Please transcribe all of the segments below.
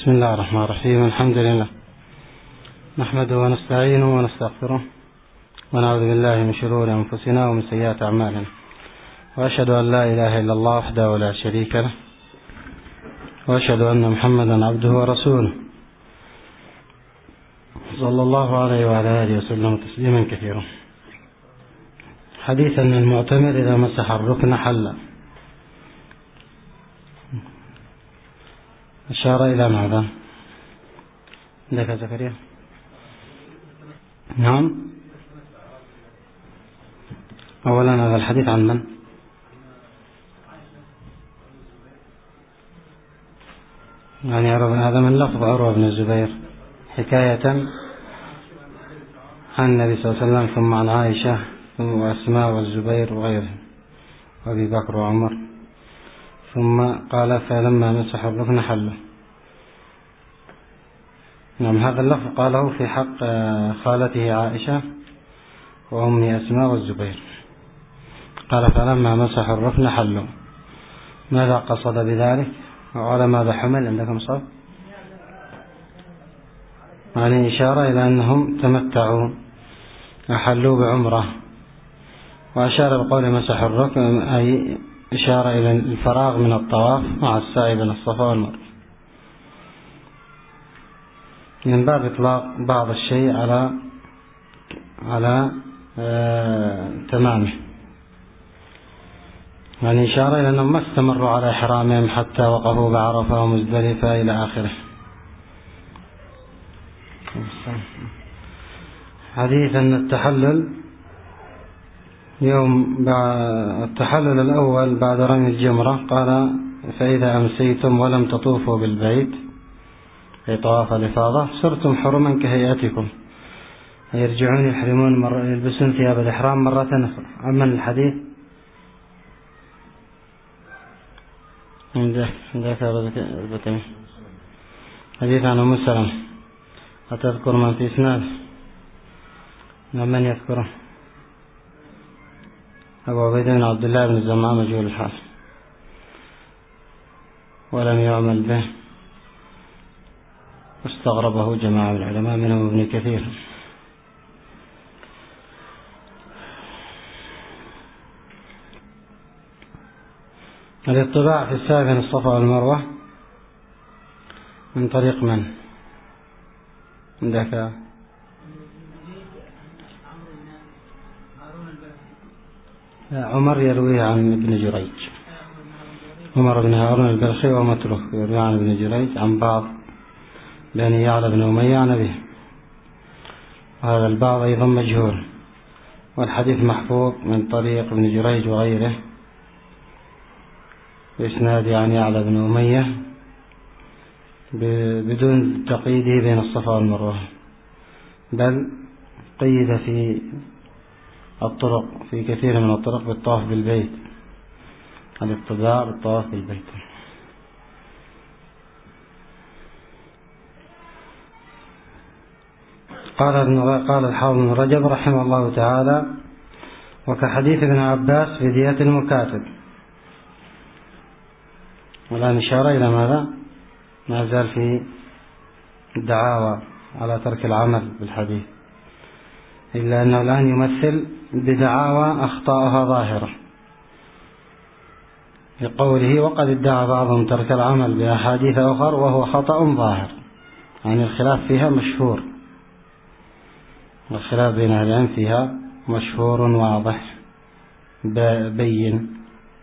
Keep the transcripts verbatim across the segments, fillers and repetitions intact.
بسم الله الرحمن الرحيم. الحمد لله نحمده ونستعينه ونستغفره ونعوذ بالله من شرور أنفسنا ومن سيئات أعمالنا، وأشهد أن لا إله إلا الله وحده لا شريك له، وأشهد أن محمدا عبده ورسوله صلى الله عليه وعلى آله وسلم تسليما كثيرا. حديث أن المعتمر إذا مسح الركن حل. أشار إلى ماذا؟ عندك زكريا؟ نعم. أولا هذا الحديث عن من؟ يعني هذا من لفظ عروة بن الزبير حكاية عن النبي صلى الله عليه وسلم، ثم عن عائشة وأسماء والزبير وغيره وأبي بكر وعمر، ثم قال فلما مسح الركن حله. نعم، هذا اللفظ قاله في حق خالته عائشة وأمي أسماء والزبير، قال فلما مسح الركن حله. ماذا قصد بذلك وعلى ماذا حمل؟ عندكم صف؟ يعني إشارة إلى أنهم تمتعوا أحلوا بعمرة، وأشار بقول مسح الركن أي إشارة إلى الفراغ من الطواف مع السعي بين الصفا والمروة، من باب إطلاق بعض الشيء على على آه تمامه، يعني إشارة إلى أنهم ما استمروا على إحرامهم حتى وقفوا بعرفة ومزدلفة إلى آخره. حديث أن التحلل يوم التحلل الأول بعد رمي الجمرة، قال فإذا أمسيتم ولم تطوفوا بالبيت في طواف الإفاضة صرتم حرما كهيئتكم، يرجعون يحرمون مرة يلبسون ثياب الإحرام مرة أخرى. أما الحديث عندك عندك البتين حديث عن أم سلمة، أتذكر من في إسناد؟ من يذكره؟ أبو عبيد بن عبد الله بن الزمعة مجهول الحال ولم يعمل به، واستغربه جماعة من العلماء منهم ابن كثير. الاطلاع في السعي بين الصفا والمروة من طريق من؟ عندك عمر يروي عن ابن جريج، عمر بن هارون البلخي ومتروك يروي عن ابن جريج عن بعض بني يعلى بن أمية عن أبيه، هذا البعض أيضا مجهول، والحديث محفوظ من طريق ابن جريج وغيره بإسناد عن يعلى بن أمية بدون تقييده بين الصفا والمروة، بل قيد في الطرق في كثير من الطرق بالطواف بالبيت، الاقتداء بالطواف بالبيت. قال قال الحافظ بن رجب رحمه الله تعالى: وكحديث ابن عباس في دية المكاتب. والآن إشارة إلى ماذا؟ ما زال في الدعاوى على ترك العمل بالحديث، إلا أنه الآن يمثل بدعاوى أخطاءها ظاهرة، لقوله وقد ادعى بعضهم ترك العمل بأحاديث أخر وهو خطأ ظاهر، يعني الخلاف فيها مشهور، الخلاف بين أهل العلم فيها مشهور واضح بين،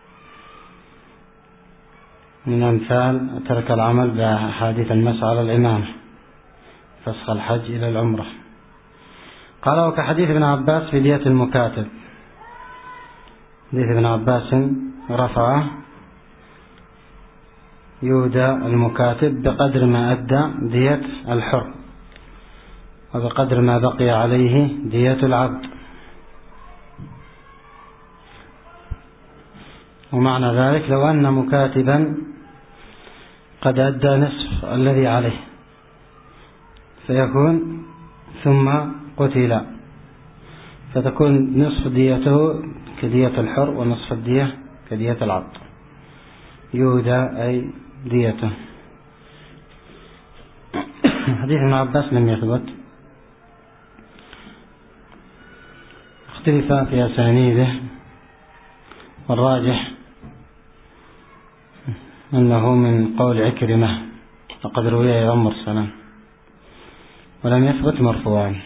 من أمثال ترك العمل بأحاديث المسح على الإمامة، فسخ الحج إلى العمرة. قال وكحديث ابن عباس في دية المكاتب، حديث ابن عباس رفعه يودى المكاتب بقدر ما أدى دية الحر، وبقدر ما بقي عليه دية العبد، ومعنى ذلك لو أن مكاتبا قد أدى نصف الذي عليه فيكون ثم قتل، فتكون نصف ديته كدية الحر ونصف الدية كدية العبد، يودى أي ديته. حديث ابن عباس لم يثبت، اختلف في أسانيده، والراجح أنه من قول عكرمة، وقد روي أيضا مرسلا، ولم يثبت مرفوعا.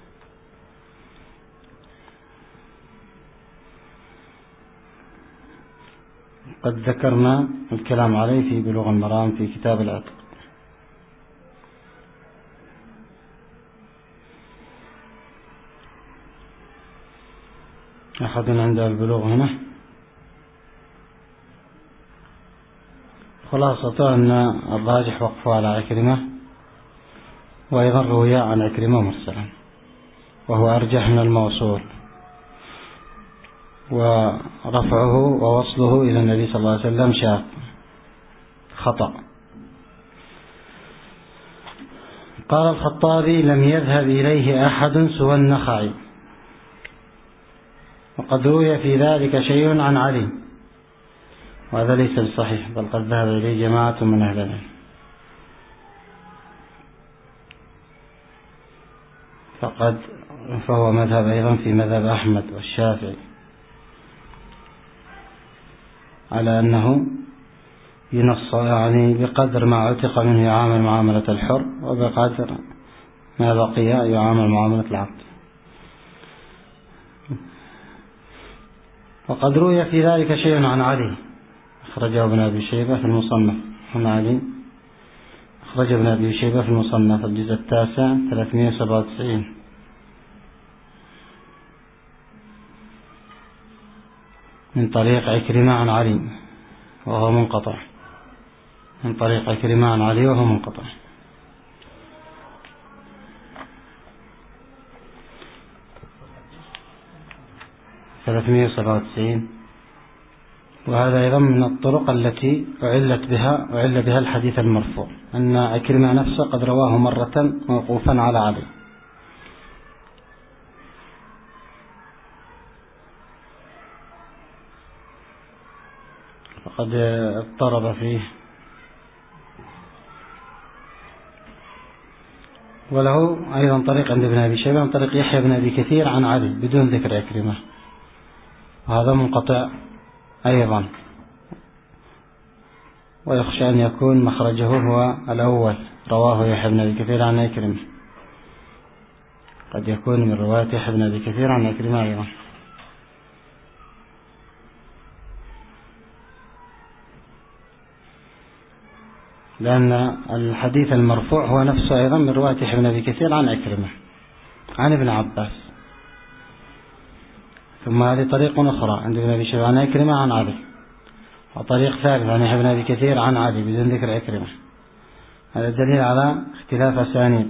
قد ذكرنا الكلام عليه في بلوغ المرام في كتاب العتق. أحد عنده البلوغ هنا؟ خلاصة أن الراجح وقفه على عكرمة، وأيضا روي عن عكرمة مرسلا، وهو أرجح من الموصول، ورفعه ووصله إلى النبي صلى الله عليه وسلم شاذ خطأ. قال الخطابي: لم يذهب إليه أحد سوى النخعي، وقد روي في ذلك شيء عن علي، وهذا ليس بصحيح، بل قد ذهب إليه جماعة من أهل العلم، فقد فهو مذهب أيضا في مذهب أحمد والشافعي على أنه ينص، يعني بقدر ما عتق منه يعامل معاملة الحر، وبقدر ما بقي يعامل معاملة العبد. وقد روي في ذلك شيء عن علي، أخرجه ابن أبي شيبة في المصنف عن علي، أخرج ابن أبي شيبة في المصنف الجزء التاسع ثلاثمائة وسبعة وتسعين، من طريق عكرمة عن علي وهو منقطع، من طريق عكرمة عن علي وهو منقطع. ثلاثمائة وسبعة وتسعين. وهذا أيضا من الطرق التي أعلت بها أعل بها الحديث المرفوع، أن عكرمة نفسه قد رواه مرة موقوفا على علي، وقد اضطرب فيه. وله أيضا طريق عند ابن أبي شيبة من طريق يحيى بن أبي كثير عن علي بدون ذكر عكرمة، وهذا منقطع أيضا، ويخشى أن يكون مخرجه هو الأول، رواه يحيى بن أبي كثير عن عكرمة، قد يكون من رواية يحيى بن أبي كثير عن عكرمة أيضا. لأن الحديث المرفوع هو نفسه أيضا من رواية يحيى بن أبي كثير عن عكرمة عن ابن عباس. ثم هذه طريق أخرى عند ابن أبي شيبة عن عكرمة عن علي، وطريق ثالث عن يحيى بن أبي كثير عن علي بدون ذكر عكرمة. هذا دليل على اختلاف أسانيد.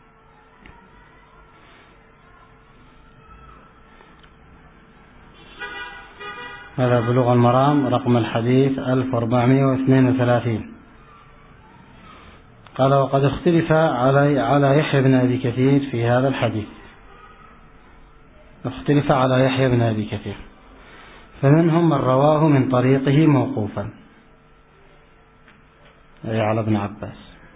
هذا بلوغ المرام رقم الحديث ألف وأربعمائة واثنين وثلاثين. قال: وقد اختلف على على يحيى بن أبي كثير في هذا الحديث، اختلف على يحيى بن أبي كثير، فمنهم من رواه من طريقه موقوفا، أي على ابن عباس،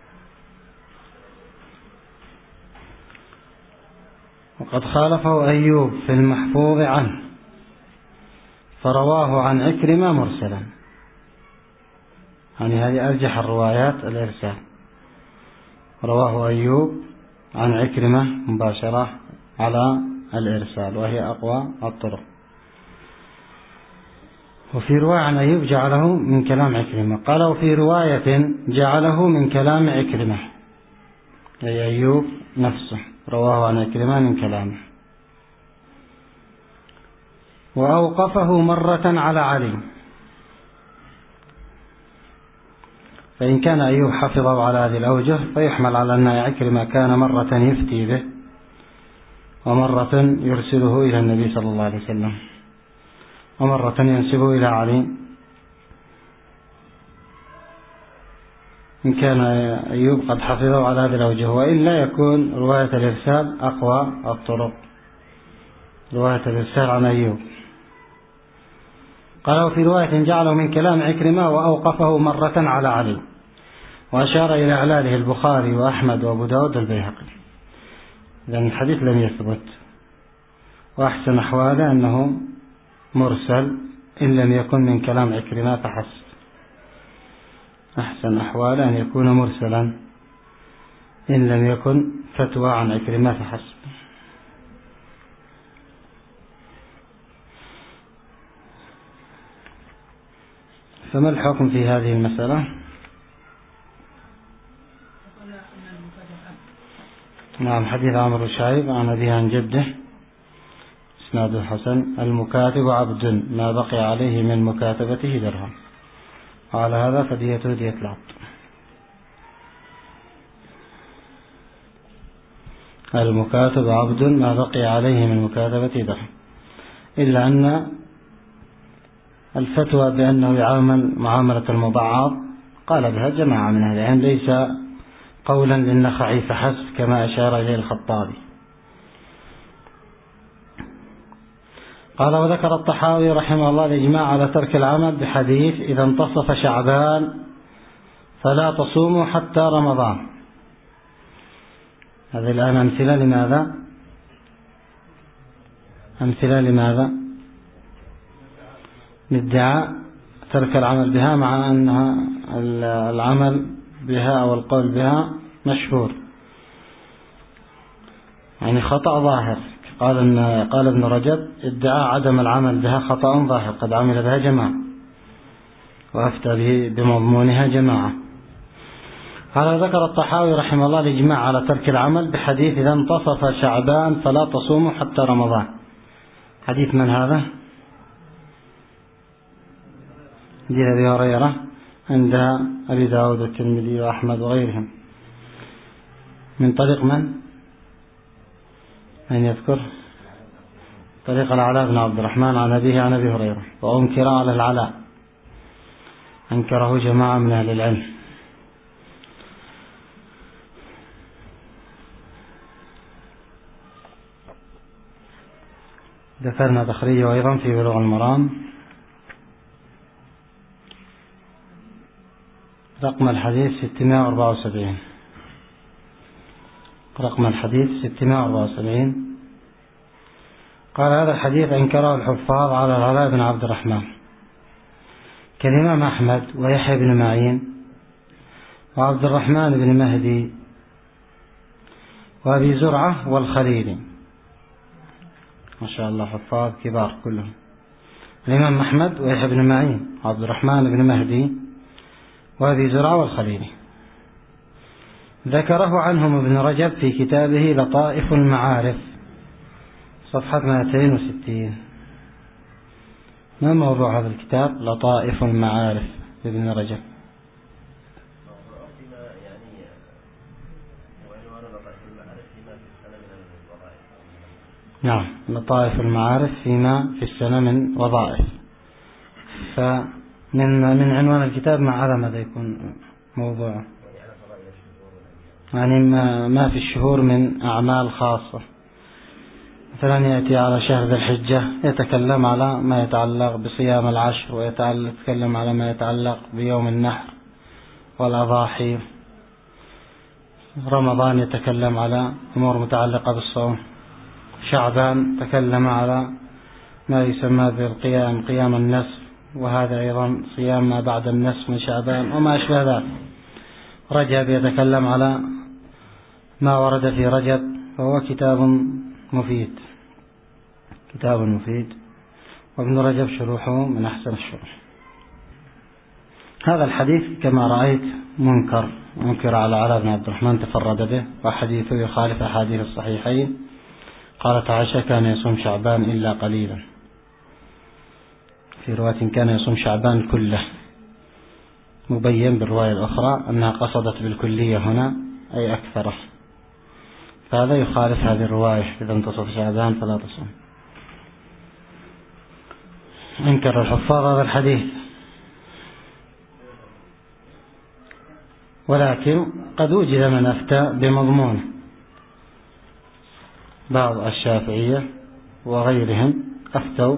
وقد خالفه أيوب في المحفوظ عنه فرواه عن عكرمة مرسلا، يعني هذه أرجح الروايات الإرسال. رواه أيوب عن عكرمة مباشرة على الإرسال، وهي أقوى الطرق. وفي رواية عن أيوب جعله من كلام عكرمة، قال: وفي رواية جعله من كلام عكرمة، أي أيوب نفسه رواه عن عكرمة من كلامه. وأوقفه مرة على علي، فإن كان أيوب حفظه على هذه الأوجه فيحمل على أن عكرمة كان مرة يفتي به ومرة يرسله إلى النبي صلى الله عليه وسلم ومرة ينسبه إلى علي. إن كان أيوب قد حفظه على هذه الأوجه، وإلا يكون رواية الإرسال أقوى الطرق، رواية الإرسال عن أيوب. قال: وفي رواية جعله من كلام عكرمة وأوقفه مرة على علي. وأشار إلى إعلاله البخاري وأحمد وأبو داود والبيهقي، لأن الحديث لم يثبت. وأحسن أحواله أنه مرسل إن لم يكن من كلام عكرمة فحسب. أحسن أحواله أن يكون مرسلا إن لم يكن فتوى عن عكرمة فحسب. فما الحكم في هذه المسألة؟ نعم، حديث عمرو بن شعيب عن أبيه عن جده إسناده حسن. المكاتب عبد ما بقي عليه من مكاتبته درهم، وعلى هذا فديته دية العبد. المكاتب عبد ما بقي عليه من مكاتبته درهم، إلا أن الفتوى بأنه يعامل معاملة المبعض قال بها جماعة من أهل العلم، ليس قولا للنخعي فحسب كما أشار إليه الخطابي. قال: وذكر الطحاوي رحمه الله الإجماع على ترك العمل بحديث إذا انتصف شعبان فلا تصوموا حتى رمضان. هذه الآن أمثلة لماذا؟ أمثلة لماذا؟ لادعاء ترك العمل بها، مع أنها العمل بها أو القول بها مشهور، يعني خطأ ظاهر. قال إن قال ابن رجب: ادعاء عدم العمل بها خطأ ظاهر، قد عمل بها جماعة وأفتى به بمضمونها جماعة. قال: ذكر الطحاوي رحمه الله الإجماع على ترك العمل بحديث إذا انتصف شعبان فلا تصوموا حتى رمضان. حديث من هذا؟ حديث أبي هريرة عند أبي داود والترمذي وأحمد وغيرهم، من طريق من؟ من يذكر؟ طريق العلاء بن عبد الرحمن عن أبيه عن أبي هريرة، وأنكر على العلاء، أنكره جماعة من أهل العلم. ذكرنا تخريجه أيضا في بلوغ المرام. رقم الحديث ستمائة وأربعة وسبعين، رقم الحديث ستمائة وأربعة وسبعين. قال: هذا الحديث أنكره الحفاظ على العلاء بن عبد الرحمن كالإمام أحمد ويحيى بن معين وعبد الرحمن بن مهدي وأبي زرعة والخليلي، ما شاء الله حفاظ كبار كلهم. الإمام أحمد ويحيى بن معين وعبد الرحمن بن مهدي وأبي زرعة والخليلي. ذكره عنهم ابن رجب في كتابه لطائف المعارف صفحة مئتين وستين. ما موضوع هذا الكتاب؟ لطائف المعارف لابن رجب. نعم، لطائف المعارف فيما في السنة من وظائف. فمن من عنوان الكتاب ما على ماذا يكون موضوعه؟ يعني ما, ما في الشهور من أعمال خاصة، مثلا يأتي على شهر ذي الحجة يتكلم على ما يتعلق بصيام العشر، ويتكلم على ما يتعلق بيوم النحر والأضاحي. رمضان يتكلم على أمور متعلقة بالصوم. شعبان تكلم على ما يسمى بالقيام، قيام النصف، وهذا أيضا صيام ما بعد النصف من شعبان وما أشبه ذلك. رجب يتكلم على ما ورد في رجب، وهو كتاب مفيد، كتاب مفيد، وابن رجب شروحه من أحسن الشروح. هذا الحديث كما رأيت منكر، منكر على علاء بن عبد الرحمن تفرد به، وحديثه يخالف أحاديث الصحيحين. قالت عائشة: كان يصوم شعبان إلا قليلا، في رواية كان يصوم شعبان كله، مبين بالرواية الأخرى أنها قصدت بالكلية هنا أي أكثره، فهذا يخالف هذه الرواية إذا انتصف شعبان فلا تصوم. انكر الحفاظ هذا الحديث، ولكن قد وجد من أفتى بمضمونه، بعض الشافعية وغيرهم أفتوا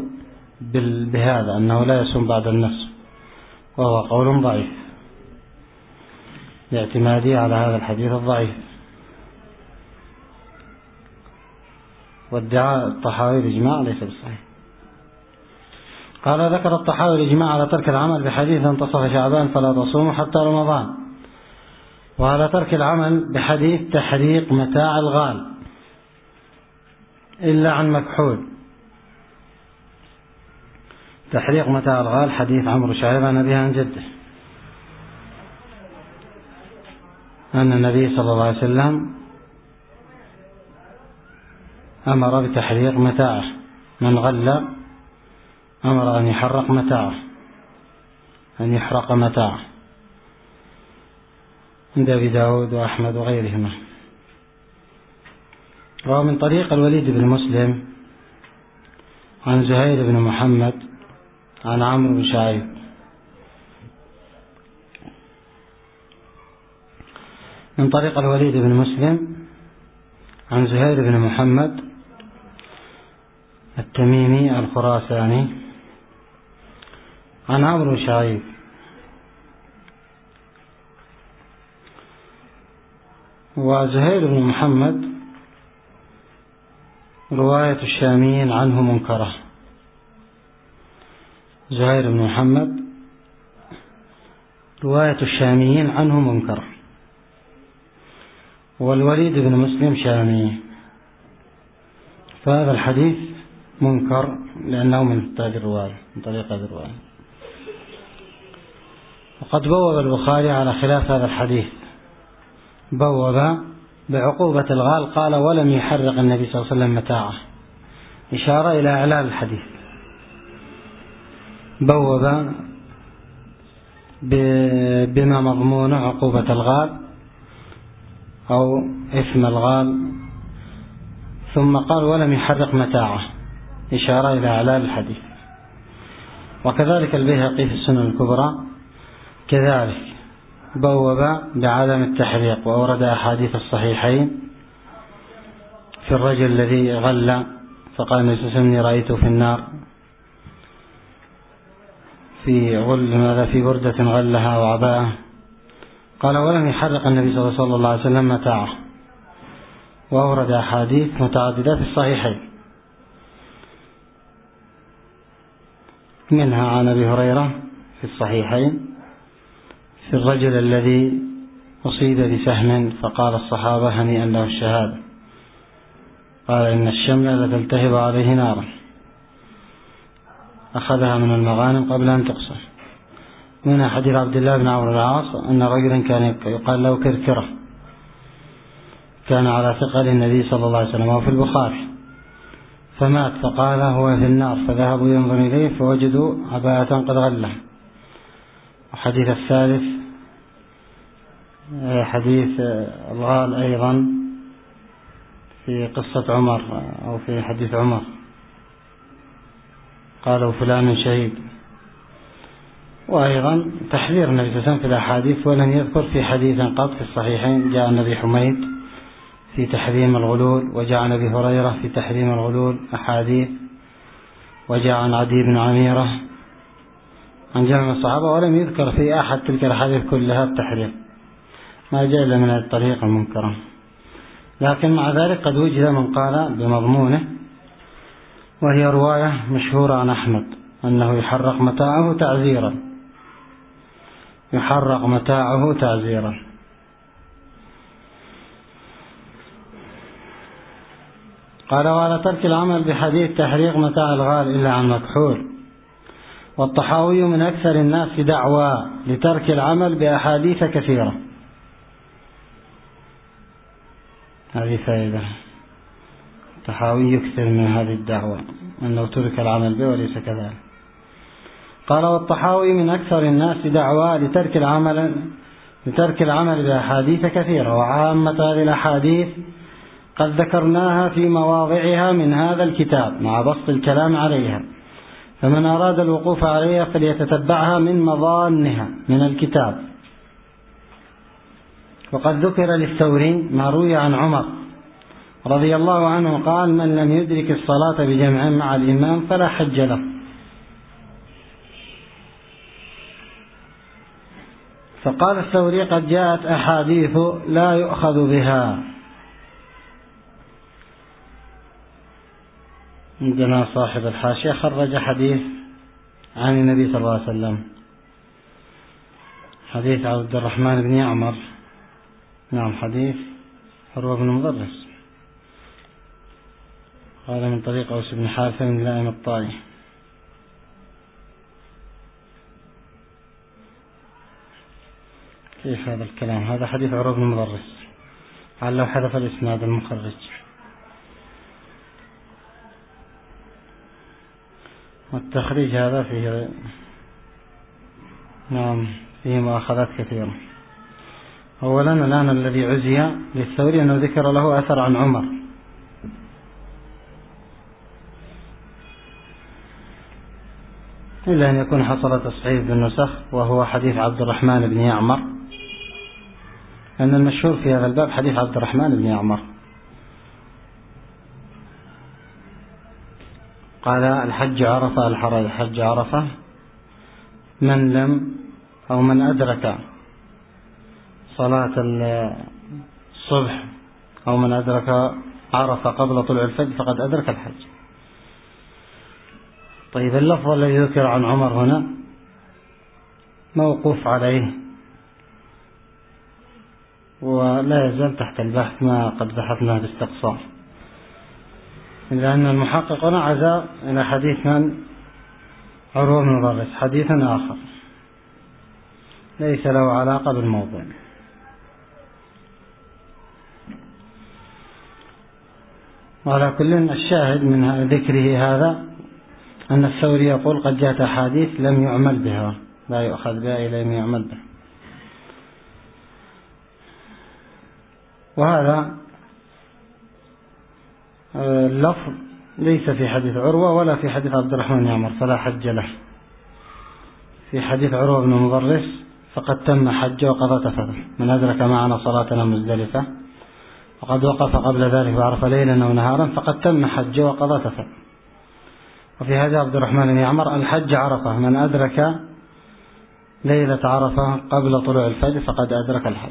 بهذا أنه لا يصوم بعد النصف، وهو قول ضعيف. لاعتماده على هذا الحديث الضعيف. وادعاء الطحاوي الإجماع ليس بالصحيح. قال ذكر الطحاوي الإجماع على ترك العمل بحديث انتصف شعبان فلا تصوموا حتى رمضان، وعلى ترك العمل بحديث تحريق متاع الغال إلا عن مكحول. تحريق متاع الغال حديث عمرو شعيب عن أبيه عن جده أن النبي صلى الله عليه وسلم أمر بتحريق متاعه، من غل أمر أن يحرق متاعه، أن يحرق متاعه، عند أبي داود وأحمد وغيرهما. ومن طريق الوليد بن مسلم عن زهير بن محمد عن عمرو بن شعيب من طريق الوليد بن مسلم عن زهير بن محمد التميمي الخراساني عن عمرو بن شعيب. وزهير بن محمد رواية الشاميين عنه منكرة. زهير بن محمد رواية الشاميين عنه منكرة، والوليد بن مسلم شامي، فهذا الحديث منكر لأنه من هذه الرواية، من طريق هذه الرواية. وقد بوب البخاري على خلاف هذا الحديث، بوب بعقوبة الغال، قال ولم يحرق النبي صلى الله عليه وسلم متاعه، إشارة إلى إعلان الحديث. بوب بما مضمون عقوبة الغال أو إثم الغال، ثم قال ولم يحرق متاعه، إشارة إلى إعلان الحديث. وكذلك البيهقي في السنن الكبرى كذلك بوب بعدم التحريق، وأورد أحاديث الصحيحين في الرجل الذي غل فقال النبي صلى الله عليه وسلم رأيته في النار في غل ماذا في بردة غلها وعباءه، قال ولم يحرق النبي صلى الله عليه وسلم متاعه. وأورد أحاديث متعددة في الصحيحين، منها عن أبي هريرة في الصحيحين في الرجل الذي أصيب بسهم فقال الصحابة هنيئا له الشهادة، قال إن الشمل لتلتهب عليه نارا، أخذها من المغانم قبل أن تقصر. من حديث عبد الله بن عمرو العاص أن رجلا كان يقال له كركرة، كان على ثقل النبي صلى الله عليه وسلم وفي البخاري، فمات فقال هو في النار، فذهبوا ينظر إليه فوجدوا عباءة قد غلها. الحديث الثالث حديث الغال أيضا في قصة عمر أو في حديث عمر، قالوا فلان شهيد. وأيضا تحذير النبي صلى الله عليه وسلم في الأحاديث، ولم يذكر في حديث قط في الصحيحين جاء النبي حميد في تحريم الغلول، وجاء عن أبي هريرة في تحريم الغلول أحاديث، وجاء عن عدي بن عميرة عن جمع الصحابة، ولم يذكر في أحد تلك الأحاديث كلها التحريم، ما جاء إلا من الطريق المنكرة. لكن مع ذلك قد وجد من قال بمضمونه، وهي رواية مشهورة عن أحمد أنه يحرق متاعه تعزيرا، يحرق متاعه تعزيرا. قال وعلى ترك العمل بحديث تحريق متاع الغال إلا عن مكحول. والطحاوي من أكثر الناس دعوى لترك العمل بأحاديث كثيرة. هذه فائدة، الطحاوي يكثر من هذه الدعوة أنه ترك العمل به وليس كذلك. قال والطحاوي من أكثر الناس دعوى لترك العمل لترك العمل بأحاديث كثيرة، وعامة هذه الأحاديث قد ذكرناها في مواضعها من هذا الكتاب مع بسط الكلام عليها، فمن أراد الوقوف عليها فليتتبعها من مظانها من الكتاب. وقد ذكر للثوري ما روي عن عمر رضي الله عنه قال من لم يدرك الصلاة بجمع مع الإمام فلا حج له. قال الثوري قد جاءت أحاديث لا يؤخذ بها. عندنا صاحب الحاشية خرج حديث عن النبي صلى الله عليه وسلم، حديث عبد الرحمن بن يعمر، نعم حديث عروة بن مضرس، قال من طريق أوس بن حارثة من لائم الطائي. كيف هذا الكلام؟ هذا حديث عروة بن مضرس، علّه حذف الإسناد المخرج. والتخريج هذا فيه نعم فيه مؤاخذات كثيرة. أولا الآن الذي عزي للثوري أنه ذكر له أثر عن عمر، إلا أن يكون حصل تصحيح بالنسخ، وهو حديث عبد الرحمن بن يعمر، لأن المشهور في هذا الباب حديث عبد الرحمن بن يعمر. قال الحج عرفة، الحج عرفة من لم أو من أدرك صلاة الصبح أو من أدرك عرفة قبل طلوع الفجر فقد أدرك الحج. طيب اللفظ الذي ذكر عن عمر هنا موقوف عليه ولا يزال تحت البحث، ما قد بحثنا باستقصاء، لأن المحقق هنا عزا إلى حديث من عروة بن مضرس، حديث آخر ليس له علاقة بالموضوع. وعلى كل الشاهد من ذكره هذا أن الثوري يقول قد جاءت أحاديث لم يعمل بها، لا يؤخذ بها إلى لم يعمل بها. وهذا اللفظ ليس في حديث عروة ولا في حديث عبد الرحمن بن يعمر، فلا حج له. في حديث عروة بن مضرس فقد تم حج وقضى تفثه، من أدرك معنا صلاتنا مزدلفة وقد وقف قبل ذلك وعرف ليلا أو نهارا فقد تم حج وقضى تفثه. وفي هذا عبد الرحمن بن يعمر الحج عرفة، من أدرك ليلة عرفة قبل طلوع الفجر فقد أدرك الحج.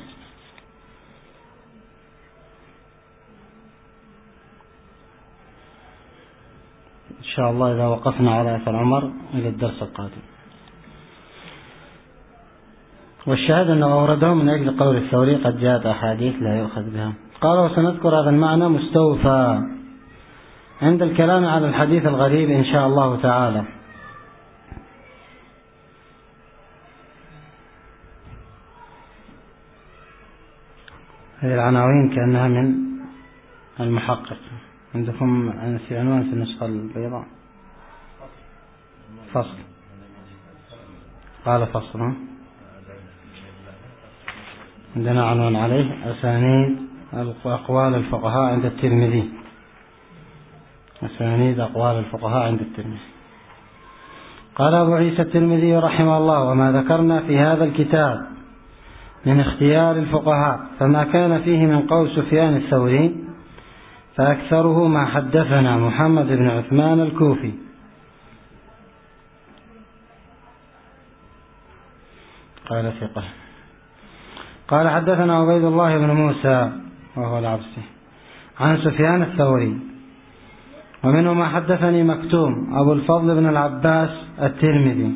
إن شاء الله إذا وقفنا على أثر عمر إلى الدرس القادم. والشاهد أنه أورده من أجل قول الثوري قد جاءت أحاديث لا يؤخذ بها. قال وسنذكر هذا المعنى مستوفى عند الكلام على الحديث الغريب إن شاء الله تعالى. هذه العناوين كأنها من المحقق. عندكم في عنوان في النسخة البيضاء فصل، قال فصل، عندنا عنوان عليه أسانيد أقوال الفقهاء عند الترمذي، أسانيد أقوال الفقهاء عند الترمذي. قال أبو عيسى الترمذي رحمه الله وما ذكرنا في هذا الكتاب من اختيار الفقهاء فما كان فيه من قول سفيان الثوري فأكثره ما حدثنا محمد بن عثمان الكوفي قال ثقة. قال حدثنا عبيد الله بن موسى وهو العبسي عن سفيان الثوري، ومنه ما حدثني مكتوم أبو الفضل بن العباس الترمذي.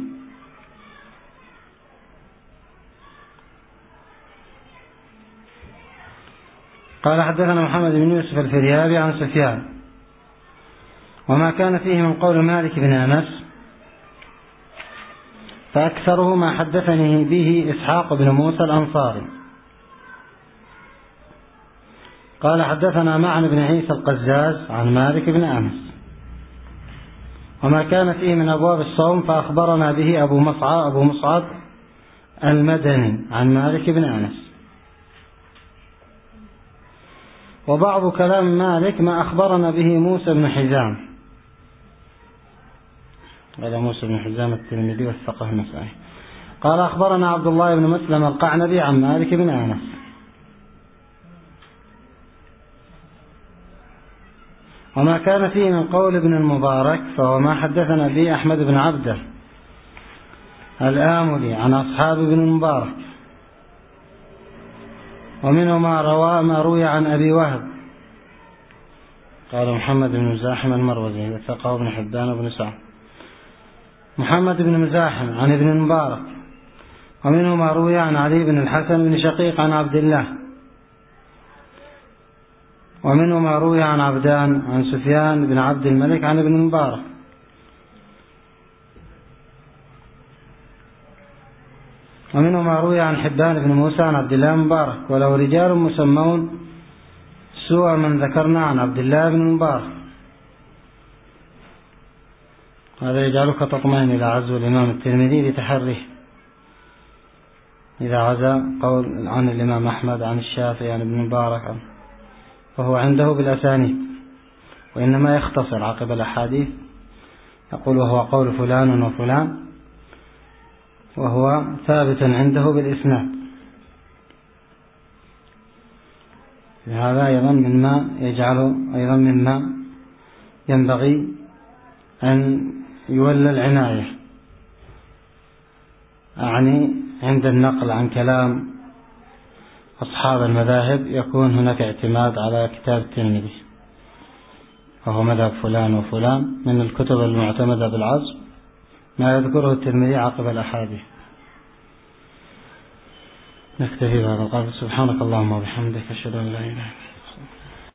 قال حدثنا محمد بن يوسف الفريابي عن سفيان، وما كان فيه من قول مالك بن أنس فأكثره ما حدثني به إسحاق بن موسى الأنصاري. قال حدثنا معن بن عيسى القزاز عن مالك بن أنس، وما كان فيه من أبواب الصوم فأخبرنا به أبو مصعب أبو مصعب المدني عن مالك بن أنس. وبعض كلام مالك ما أخبرنا به موسى بن حزام، هذا موسى بن حزام الترمذي والثقة النسائي. قال أخبرنا عبد الله بن مسلم القعنبي عن مالك بن أنس. وما كان فيه من قول ابن المبارك فهو ما حدثنا به أحمد بن عبده الآملي عن أصحاب ابن المبارك. ومنه ما روى ما روي عن أبي وهب قال محمد بن مزاحم المروزي وثقه ابن حبان وابن سعد. محمد بن مزاحم عن ابن المبارك. ومنه ما روي عن علي بن الحسن بن شقيق عن عبد الله. ومنه ما روي عن عبدان عن سفيان بن عبد الملك عن ابن المبارك. ومنه ما روي عن حبان بن موسى عن عبد الله المبارك. ولو رجال مسمون سوى من ذكرنا عن عبد الله بن المبارك. هذا يجعلك تطمئن إلى عزو الإمام الترمذي لتحريه إذا عزى قول عن الإمام أحمد عن الشافعي عن ابن المبارك فهو عنده بالأسانيد، وإنما يختصر عقب الأحاديث يقول وهو قول فلان وفلان، وهو ثابت عنده بالإسناد. هذا أيضا مما يجعله أيضا مما ينبغي أن يولى العناية، أعني عند النقل عن كلام أصحاب المذاهب يكون هناك اعتماد على كتاب الترمذي، وهو مذهب فلان وفلان من الكتب المعتمدة بالعزم ما يذكره الترمذي عقب الأحاديث. نكتفي بهذا القدر. سبحانك اللهم وبحمدك أشهد أن لا إله إلا أنت.